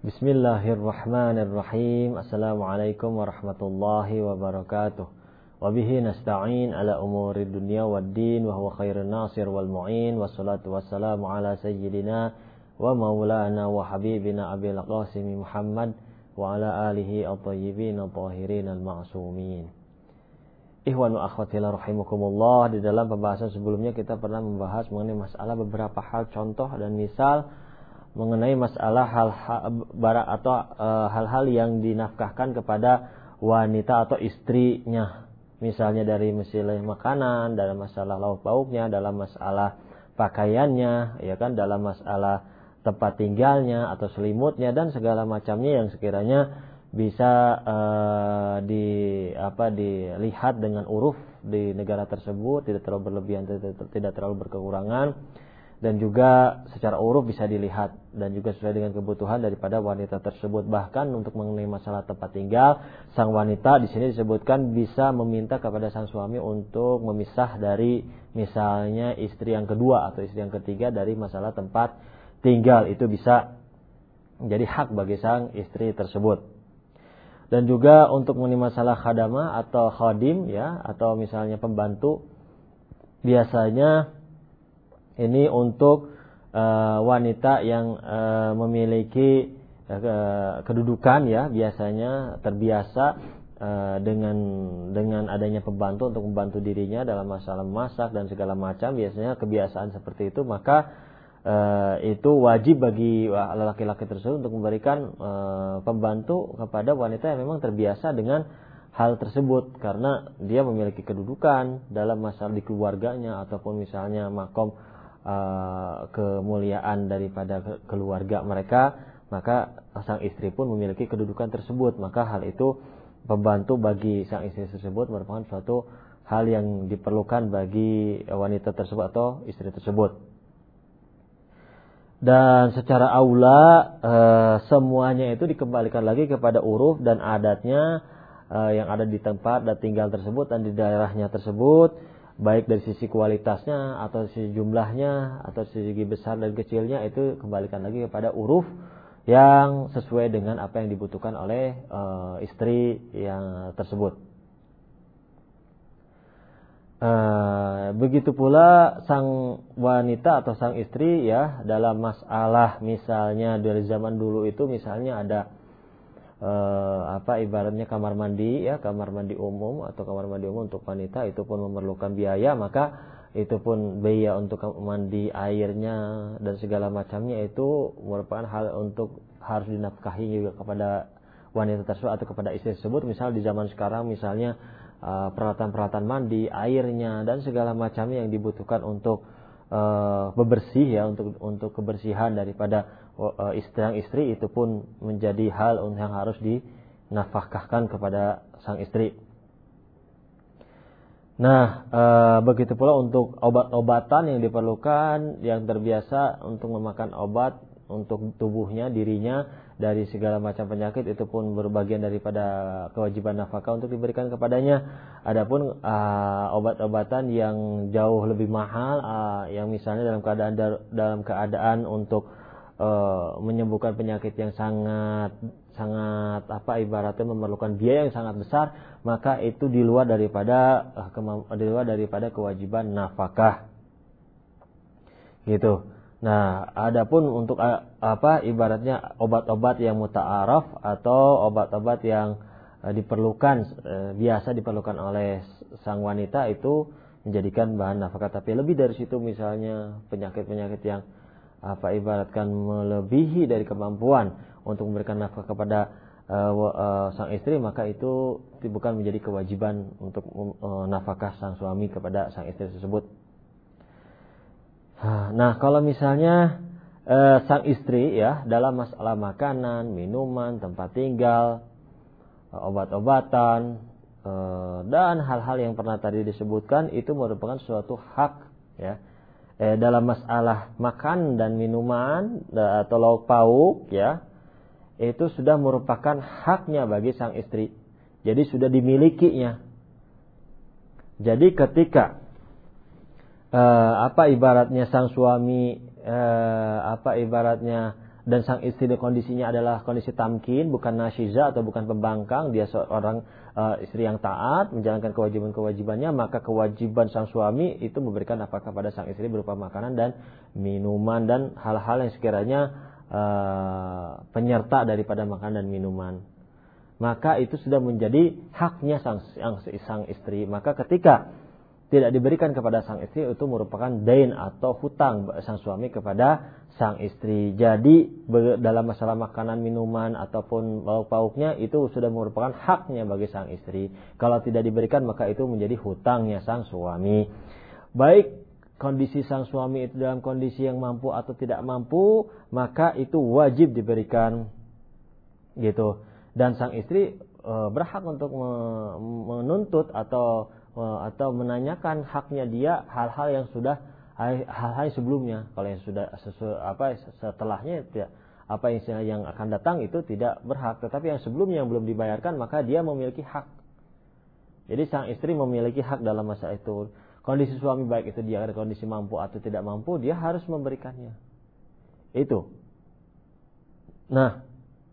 Bismillahirrahmanirrahim. Assalamualaikum warahmatullahi wabarakatuh. Wabihi nasta'in ala umuri dunya waddin wa huwa khairun nasir wal mu'in. Wassalatu wassalamu ala sayyidina wa maulana wa habibina abil qasim Muhammad wa ala alihi at-tayyibin at-tahirin al-ma'sumin. Ikhwan wa akhwati rahimakumullah. Di dalam pembahasan sebelumnya kita pernah membahas mengenai masalah beberapa hal contoh dan misal mengenai masalah hal-hal yang dinafkahkan kepada wanita atau istrinya, misalnya dari masalah makanan, dalam masalah lauk pauknya, dalam masalah pakaiannya, ya kan, dalam masalah tempat tinggalnya atau selimutnya dan segala macamnya yang sekiranya bisa dilihat dengan uruf di negara tersebut, tidak terlalu berlebihan, tidak terlalu berkekurangan. Dan juga secara uruf bisa dilihat dan juga sesuai dengan kebutuhan daripada wanita tersebut. Bahkan untuk mengenai masalah tempat tinggal, sang wanita di sini disebutkan bisa meminta kepada sang suami untuk memisah dari misalnya istri yang kedua atau istri yang ketiga dari masalah tempat tinggal. Itu bisa menjadi hak bagi sang istri tersebut. Dan juga untuk mengenai masalah khadamah atau khadim, ya, atau misalnya pembantu, biasanya ini untuk wanita yang memiliki kedudukan, ya, biasanya terbiasa dengan adanya pembantu untuk membantu dirinya dalam masalah memasak dan segala macam, biasanya kebiasaan seperti itu, maka itu wajib bagi laki-laki tersebut untuk memberikan pembantu kepada wanita yang memang terbiasa dengan hal tersebut, karena dia memiliki kedudukan dalam masalah di keluarganya ataupun misalnya makom kemuliaan daripada keluarga mereka, maka sang istri pun memiliki kedudukan tersebut. Maka hal itu pembantu bagi sang istri tersebut merupakan suatu hal yang diperlukan bagi wanita tersebut atau istri tersebut. Dan secara aula semuanya itu dikembalikan lagi kepada uruf dan adatnya yang ada di tempat dan tinggal tersebut dan di daerahnya tersebut, baik dari sisi kualitasnya atau sisi jumlahnya atau segi besar dan kecilnya, itu kembalikan lagi kepada uruf yang sesuai dengan apa yang dibutuhkan oleh istri yang tersebut. Begitu pula sang wanita atau sang istri, ya, dalam masalah misalnya dari zaman dulu itu misalnya ada ibaratnya kamar mandi, ya, kamar mandi umum atau kamar mandi umum untuk wanita, itu pun memerlukan biaya, maka itu pun biaya untuk mandi airnya dan segala macamnya itu merupakan hal untuk harus dinafkahi juga kepada wanita tersebut atau kepada istri tersebut. Misal di zaman sekarang misalnya peralatan-peralatan mandi, airnya dan segala macamnya yang dibutuhkan untuk bebersih, ya, untuk kebersihan daripada istri itu pun menjadi hal yang harus dinafkahkan kepada sang istri. Nah, begitu pula untuk obat-obatan yang diperlukan, yang terbiasa untuk memakan obat untuk tubuhnya, dirinya dari segala macam penyakit, itu pun berbagian daripada kewajiban nafkah untuk diberikan kepadanya. Adapun obat-obatan yang jauh lebih mahal, yang misalnya dalam keadaan untuk menyembuhkan penyakit yang sangat ibaratnya memerlukan biaya yang sangat besar, maka itu di luar daripada kewajiban nafkah, gitu. Nah, adapun untuk ibaratnya obat-obat yang muta'araf atau obat-obat yang biasa diperlukan oleh sang wanita, itu menjadikan bahan nafkah. Tapi lebih dari situ, misalnya penyakit-penyakit yang ibaratkan melebihi dari kemampuan untuk memberikan nafkah kepada sang istri, maka itu bukan menjadi kewajiban untuk nafkah sang suami kepada sang istri tersebut. Nah, kalau misalnya sang istri, ya, dalam masalah makanan, minuman, tempat tinggal, obat-obatan dan hal-hal yang pernah tadi disebutkan, itu merupakan suatu hak, ya. Dalam masalah makan dan minuman atau lauk pauk, ya, itu sudah merupakan haknya bagi sang istri. Jadi sudah dimilikinya. Jadi ketika ibaratnya sang suami ibaratnya dan sang istri kondisinya adalah kondisi tamkin, bukan nasyiza atau bukan pembangkang, dia seorang istri yang taat menjalankan kewajiban-kewajibannya, maka kewajiban sang suami itu memberikan nafkah kepada sang istri berupa makanan dan minuman dan hal-hal yang sekiranya penyerta daripada makanan dan minuman. Maka itu sudah menjadi haknya sang istri. Maka ketika tidak diberikan kepada sang istri, itu merupakan dain atau hutang sang suami kepada sang istri. Jadi dalam masalah makanan, minuman ataupun lauk pauknya itu sudah merupakan haknya bagi sang istri. Kalau tidak diberikan maka itu menjadi hutangnya sang suami. Baik kondisi sang suami itu dalam kondisi yang mampu atau tidak mampu, maka itu wajib diberikan gitu. Dan sang istri berhak untuk menuntut atau menanyakan haknya dia hal-hal yang sebelumnya. Kalau yang sudah setelahnya apa yang akan datang itu tidak berhak, tetapi yang sebelumnya yang belum dibayarkan maka dia memiliki hak. Jadi sang istri memiliki hak dalam masa itu. Kondisi suami baik itu dia ada kondisi mampu atau tidak mampu, dia harus memberikannya. Itu. Nah,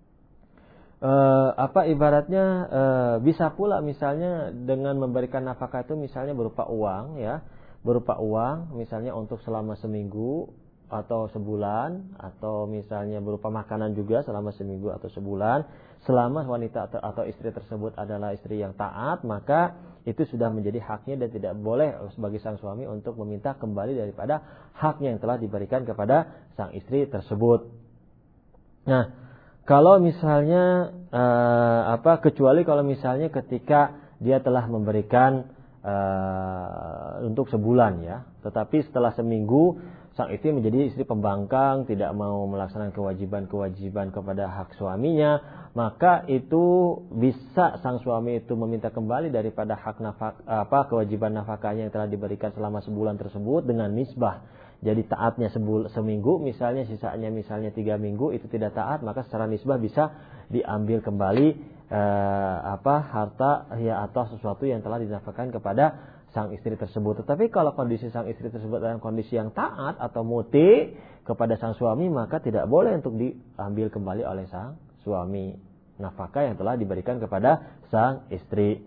ibaratnya bisa pula misalnya dengan memberikan nafkah itu misalnya berupa uang ya, berupa uang misalnya untuk selama seminggu atau sebulan, atau misalnya berupa makanan juga selama seminggu atau sebulan. Selama wanita atau istri tersebut adalah istri yang taat, maka itu sudah menjadi haknya dan tidak boleh bagi sang suami untuk meminta kembali daripada haknya yang telah diberikan kepada sang istri tersebut. Nah, kalau misalnya kecuali kalau misalnya ketika dia telah memberikan untuk sebulan ya, tetapi setelah seminggu sang istri menjadi istri pembangkang, tidak mau melaksanakan kewajiban-kewajiban kepada hak suaminya, maka itu bisa sang suami itu meminta kembali daripada hak kewajiban nafkahnya yang telah diberikan selama sebulan tersebut dengan nisbah. Jadi taatnya seminggu, misalnya sisanya misalnya 3 minggu itu tidak taat, maka secara nisbah bisa diambil kembali harta ya atau sesuatu yang telah dinafkahkan kepada sang istri tersebut. Tetapi kalau kondisi sang istri tersebut dalam kondisi yang taat atau muti kepada sang suami, maka tidak boleh untuk diambil kembali oleh sang suami nafkah yang telah diberikan kepada sang istri.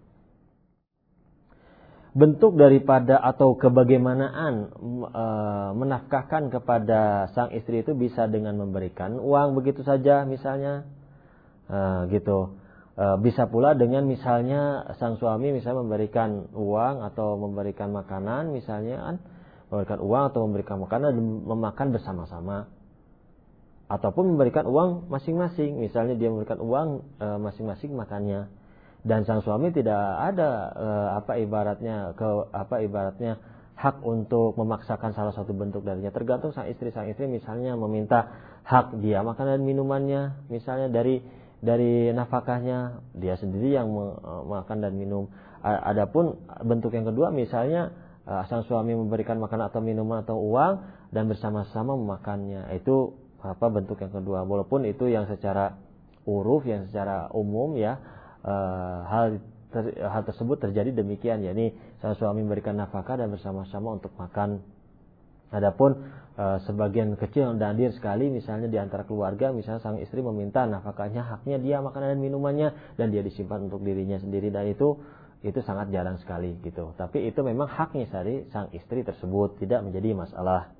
Bentuk daripada atau kebagaimanaan menafkahkan kepada sang istri itu bisa dengan memberikan uang begitu saja misalnya, gitu. Bisa pula dengan misalnya sang suami misalnya memberikan uang atau memberikan makanan misalnya, memberikan uang atau memberikan makanan dan memakan bersama-sama, ataupun memberikan uang masing-masing, misalnya dia memberikan uang masing-masing makannya. Dan sang suami tidak ada ibaratnya hak untuk memaksakan salah satu bentuk darinya. Tergantung sang istri misalnya meminta hak dia makanan dan minumannya, misalnya dari nafkahnya dia sendiri yang makan dan minum. Adapun bentuk yang kedua misalnya sang suami memberikan makanan atau minuman atau uang dan bersama-sama memakannya. Itu bentuk yang kedua. Walaupun itu yang secara uruf, yang secara umum ya, hal tersebut terjadi demikian, yakni sang suami memberikan nafkah dan bersama-sama untuk makan. Adapun sebagian kecil dan nadir sekali misalnya di antara keluarga, misalnya sang istri meminta nafkahnya, haknya dia makanan dan minumannya dan dia disimpan untuk dirinya sendiri, dan itu sangat jarang sekali gitu. Tapi itu memang haknya dari sang istri tersebut, tidak menjadi masalah.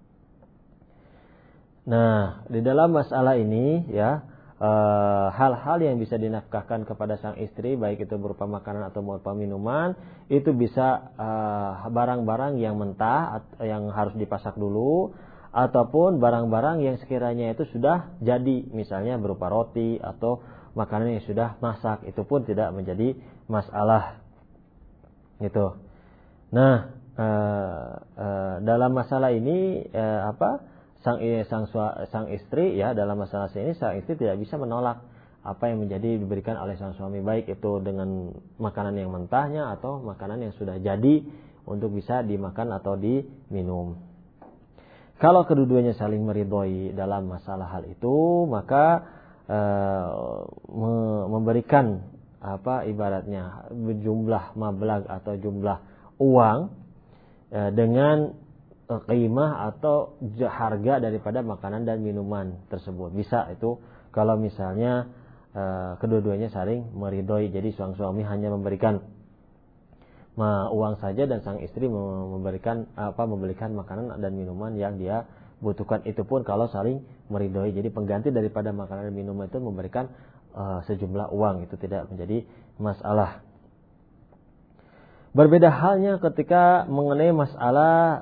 Nah, di dalam masalah ini ya, hal-hal yang bisa dinafkahkan kepada sang istri, baik itu berupa makanan atau berupa minuman, itu bisa barang-barang yang mentah yang harus dipasak dulu, ataupun barang-barang yang sekiranya itu sudah jadi, misalnya berupa roti atau makanan yang sudah masak, itu pun tidak menjadi masalah gitu. Nah, dalam masalah ini sang istri ya, dalam masalah ini sang istri tidak bisa menolak apa yang diberikan oleh sang suami, baik itu dengan makanan yang mentahnya atau makanan yang sudah jadi untuk bisa dimakan atau diminum. Kalau kedua-duanya saling meridhoi dalam masalah hal itu, maka memberikan ibaratnya jumlah mablag atau jumlah uang dengan qimah atau harga daripada makanan dan minuman tersebut. Bisa itu kalau misalnya kedua-duanya saling meridhoi. Jadi sang suami hanya memberikan uang saja dan sang istri memberikan membelikan makanan dan minuman yang dia butuhkan. Itu pun kalau saling meridhoi. Jadi pengganti daripada makanan dan minuman itu memberikan sejumlah uang, itu tidak menjadi masalah. Berbeda halnya ketika mengenai masalah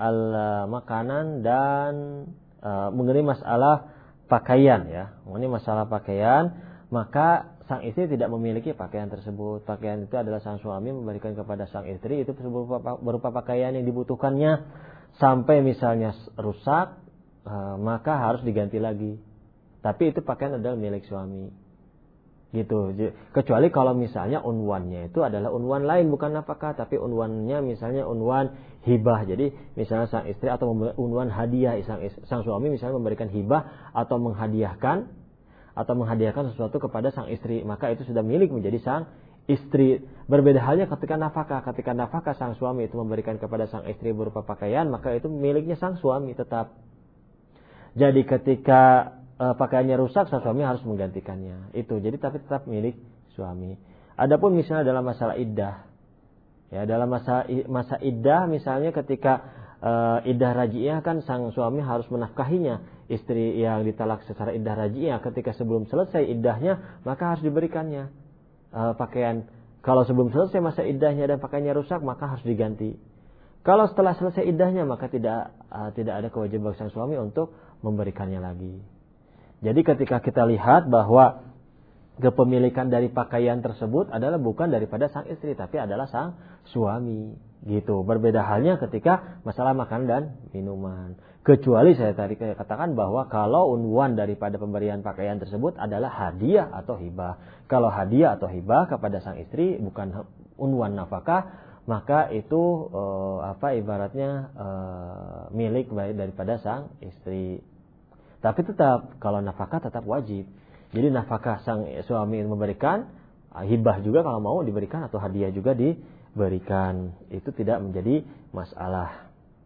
makanan dan mengenai masalah pakaian ya. Mengenai masalah pakaian, maka sang istri tidak memiliki pakaian tersebut. Pakaian itu adalah sang suami memberikan kepada sang istri, itu berupa pakaian yang dibutuhkannya. Sampai misalnya rusak, maka harus diganti lagi. Tapi itu pakaian adalah milik suami. Gitu. Kecuali kalau misalnya unwannya itu adalah unwan lain, bukan nafkah, tapi unwannya misalnya unwan hibah. Jadi misalnya sang istri atau unwan hadiah, sang suami misalnya memberikan hibah atau menghadiahkan sesuatu kepada sang istri, maka itu sudah milik menjadi sang istri. Berbeda halnya ketika nafkah. Ketika nafkah sang suami itu memberikan kepada sang istri berupa pakaian, maka itu miliknya sang suami tetap. Jadi ketika pakaiannya rusak, sang suami harus menggantikannya. Itu. Jadi tapi tetap milik suami. Adapun misalnya dalam masalah iddah. Ya, dalam masa iddah misalnya ketika iddah raji'iyah kan sang suami harus menafkahinya. Istri yang ditalak secara iddah raji'iyah ketika sebelum selesai iddahnya, maka harus diberikannya pakaian. Kalau sebelum selesai masa iddahnya dan pakaiannya rusak, maka harus diganti. Kalau setelah selesai iddahnya, maka tidak ada kewajiban sang suami untuk memberikannya lagi. Jadi ketika kita lihat bahwa kepemilikan dari pakaian tersebut adalah bukan daripada sang istri, tapi adalah sang suami, gitu. Berbeda halnya ketika masalah makan dan minuman. Kecuali saya tadi katakan bahwa kalau unwan daripada pemberian pakaian tersebut adalah hadiah atau hibah. Kalau hadiah atau hibah kepada sang istri bukan unwan nafkah, maka itu ibaratnya milik baik daripada sang istri. Tapi tetap kalau nafkah tetap wajib. Jadi nafkah sang suami memberikan, hibah juga kalau mau diberikan atau hadiah juga diberikan. Itu tidak menjadi masalah.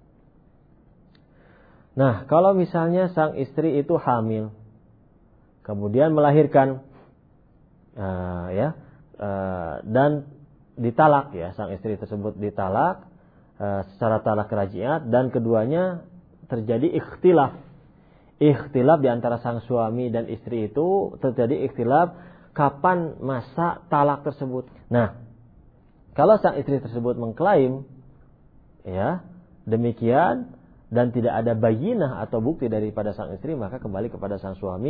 Nah, kalau misalnya sang istri itu hamil, kemudian melahirkan, dan ditalak ya, sang istri tersebut ditalak secara talak raji'at, dan keduanya terjadi ikhtilaf di antara sang suami dan istri itu terjadi ikhtilaf kapan masa talak tersebut. Nah, kalau sang istri tersebut mengklaim ya demikian dan tidak ada bayinah atau bukti daripada sang istri, maka kembali kepada sang suami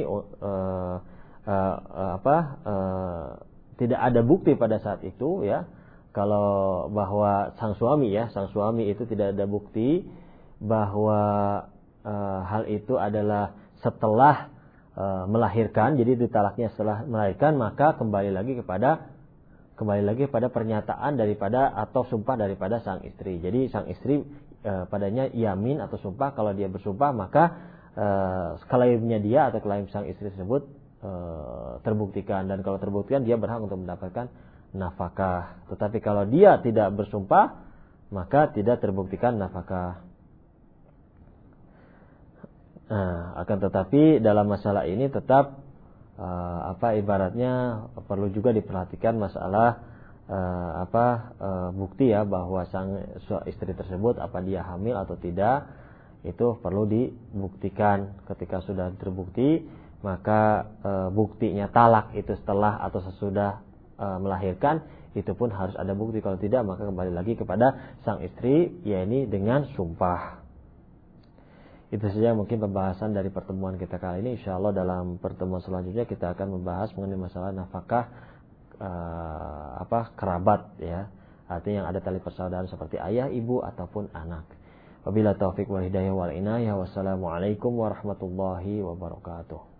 tidak ada bukti pada saat itu ya. Kalau bahwa sang suami itu tidak ada bukti bahwa hal itu adalah setelah melahirkan, jadi ditalaknya setelah melahirkan, maka kembali lagi kepada pernyataan daripada atau sumpah daripada sang istri. Jadi sang istri padanya yamin atau sumpah. Kalau dia bersumpah, maka klaimnya dia atau klaim sang istri tersebut terbuktikan, dan kalau terbuktikan dia berhak untuk mendapatkan nafkah. Tetapi kalau dia tidak bersumpah, maka tidak terbuktikan nafkah. Nah, akan tetapi dalam masalah ini tetap ibaratnya perlu juga diperhatikan masalah bukti ya, bahwa sang istri tersebut apa dia hamil atau tidak, itu perlu dibuktikan. Ketika sudah terbukti, maka buktinya talak itu setelah atau sesudah melahirkan, itu pun harus ada bukti. Kalau tidak, maka kembali lagi kepada sang istri, yakni dengan sumpah. Itu saja mungkin pembahasan dari pertemuan kita kali ini. Insyaallah dalam pertemuan selanjutnya kita akan membahas mengenai masalah nafkah kerabat ya. Artinya yang ada tali persaudaraan seperti ayah, ibu ataupun anak. Wabillahi taufiq wal hidayah wal inayah. Wassalamualaikum warahmatullahi wabarakatuh.